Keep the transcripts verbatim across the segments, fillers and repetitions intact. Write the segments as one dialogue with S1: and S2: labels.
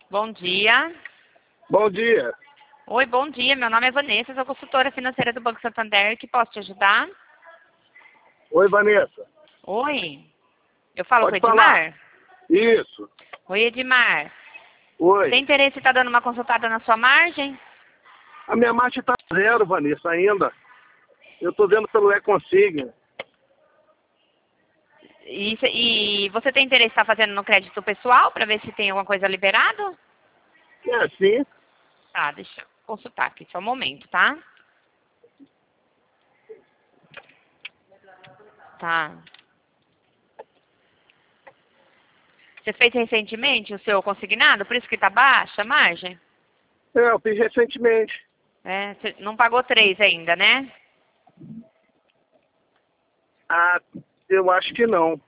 S1: Bom dia.
S2: Bom dia.
S1: Oi, bom dia. Meu nome é Vanessa, sou consultora financeira do Banco Santander. Que posso te ajudar?
S2: Oi, Vanessa.
S1: Oi. Eu falo com o
S2: Pode falar.
S1: Edmar?
S2: Isso.
S1: Oi, Edmar.
S2: Oi.
S1: Tem interesse em estar dando uma consultada na sua margem?
S2: A minha marcha está zero, Vanessa, ainda. Eu estou vendo pelo E-Consigna.
S1: E, cê- e você tem interesse em estar fazendo no crédito pessoal para ver se tem alguma coisa liberada?
S2: É, sim.
S1: Tá, deixa eu consultar aqui, só um momento, tá? Tá. Você fez recentemente o seu consignado, por isso que tá baixa a margem?
S2: É, eu fiz recentemente.
S1: É, você não pagou três ainda, né?
S2: Ah, eu acho que não.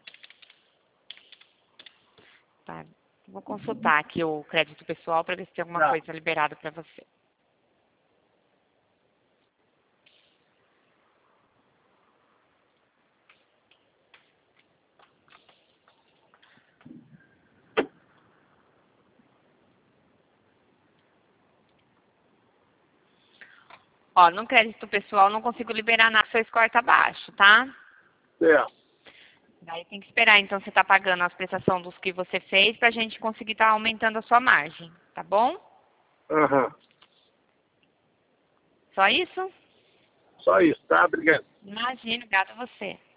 S1: Tá. Vou consultar aqui o crédito pessoal para ver se tem alguma
S2: Tá.
S1: coisa liberada para você. Ó, no crédito pessoal não consigo liberar nada, seu score tá baixo, tá?
S2: É.
S1: Daí tem que esperar, então você tá pagando as prestações dos que você fez pra gente conseguir estar aumentando a sua margem, tá bom?
S2: Aham.
S1: Só isso?
S2: Só isso, tá? Obrigado.
S1: Imagina, obrigada a você.